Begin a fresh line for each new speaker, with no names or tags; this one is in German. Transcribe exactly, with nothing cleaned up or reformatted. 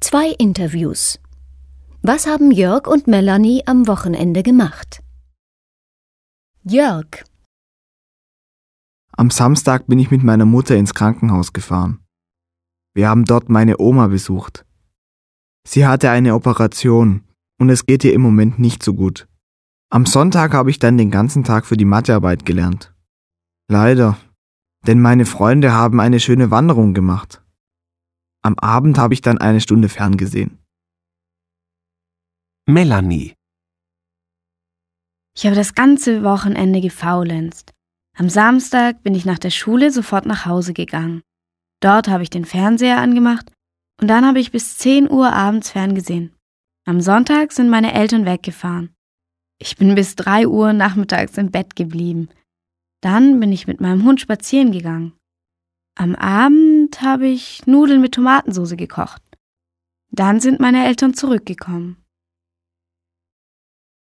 Zwei Interviews. Was haben Jörg und Melanie am Wochenende gemacht? Jörg.
Am Samstag bin ich mit meiner Mutter ins Krankenhaus gefahren. Wir haben dort meine Oma besucht. Sie hatte eine Operation und es geht ihr im Moment nicht so gut. Am Sonntag habe ich dann den ganzen Tag für die Mathearbeit gelernt. Leider, denn meine Freunde haben eine schöne Wanderung gemacht. Am Abend habe ich dann eine Stunde ferngesehen.
Melanie.
Ich habe das ganze Wochenende gefaulenzt. Am Samstag bin ich nach der Schule sofort nach Hause gegangen. Dort habe ich den Fernseher angemacht und dann habe ich bis zehn Uhr abends ferngesehen. Am Sonntag sind meine Eltern weggefahren. Ich bin bis drei Uhr nachmittags im Bett geblieben. Dann bin ich mit meinem Hund spazieren gegangen. Am Abend habe ich Nudeln mit Tomatensauce gekocht. Dann sind meine Eltern zurückgekommen.